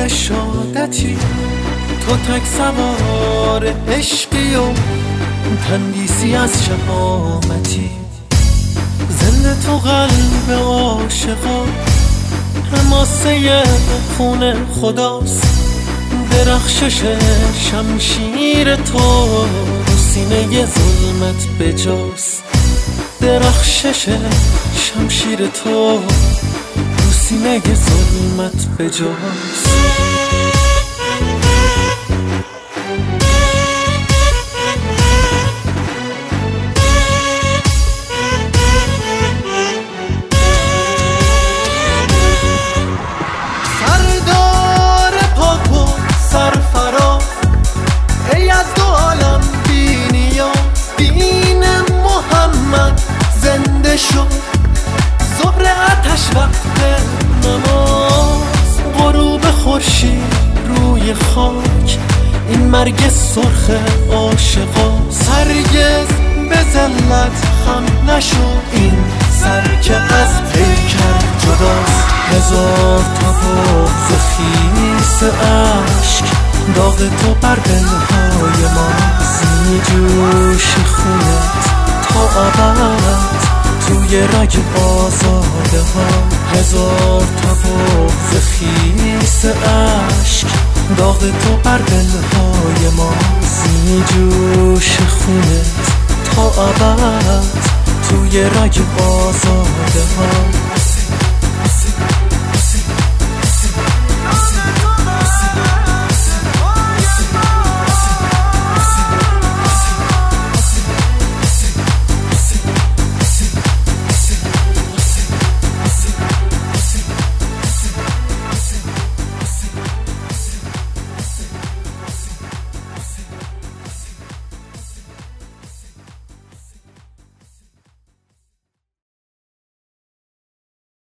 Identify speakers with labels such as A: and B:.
A: عادتی، تو تک سوار عشقی و تندیسی از شهامتی. زنده تو قلب عاشقا، حماسه خون خداست. درخشش شمشیر تو رو سینه ظلمت بجاست. درخشش شمشیر تو رو سینه ظلمت بجاست. ظهر آتش وقت نماز، غروب خورشید روی خاک، این مرگ سرخ عاشقاست. هرگز به ذلت خم نشو، این سر که از پیکر جداست. هزار تا بغض خیس عشق، داغ تو بر دلهای ماست. میجوش خونت تا ابد توی رگ آزاده ها. هزار تا بغض خیس عشق، داغ تو بر دلهای ماست. میجوش خونت تا ابد توی رگ آزاده ها.